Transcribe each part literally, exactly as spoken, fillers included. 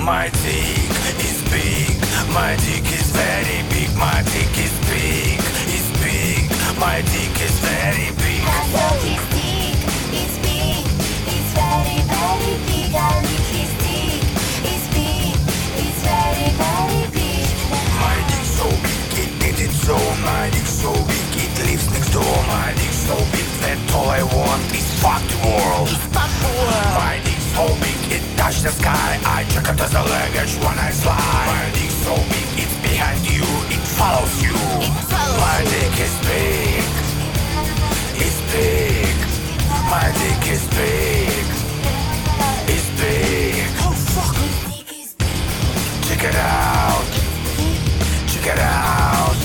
My dick is big, my dick is very big, my dick is big, is big, my dick is very big. I love his dick, it's big, it's very, very big. I lick his dick, it's big, it's very, very big. My dick so big, it did its own. My dick so big, it lives next door. My dick so big that all I want is fuck the world. It's fuck the world. My dick so big, it touch the sky. I check it as a luggage when I fly. My dick so big, it's behind you, it follows you. It follows My you. dick is big, it's big. My dick is big, it's big. Oh fuck, his dick is big. Check it out, check it out.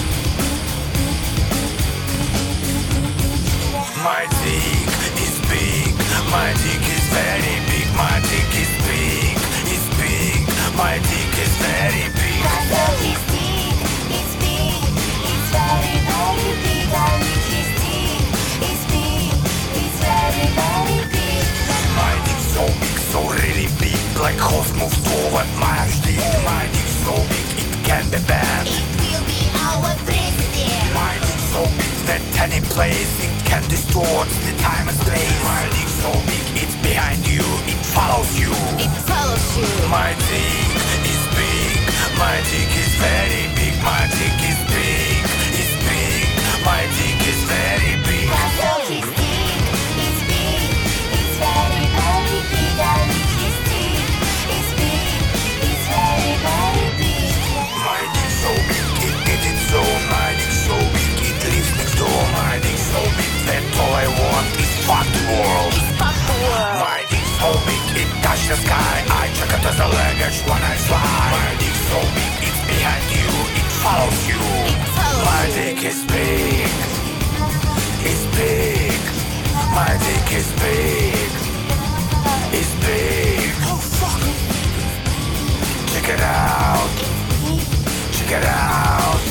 My dick is big, my dick is very big, my dick is big, it's big, my dick is very big. I love his dick, it's big, it's very, very big. I lick his dick, it's big, it's very, very big. My dick so big, so really big, like horse moves forward my dick. My dick so big, it can be bad. It will be our president. My dick so big that any place it can distort the time and space. My dick so big, it's behind you, it follows you. It follows you. My dick is big, my dick is very big, my dick is big, it's big, my dick is very big. I love his dick, it's big, it's very, very big. I lick his dick, it's big, it's very, very big. My dick so big, it did its own. My dick so big, it lives next door. My dick so big that all I want is fuck the world. It's fuck the world. My dick so big, it touch the sky. I check it as a luggage when I fly. My dick so big, it's behind you, it follows you. It follows My you. dick is big, it's big. My dick is big, it's big. Oh fuck. Check it out, check it out.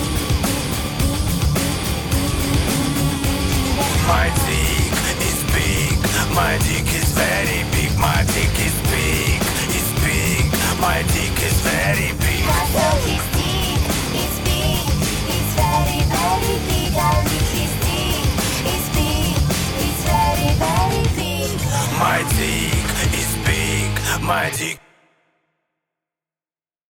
My dick is big, my dick is very big, my dick is big, it's big, my dick is very big. I love his dick, it's big, it's very, very big. I lick his dick, it's big, it's very, very big. My dick is big, my dick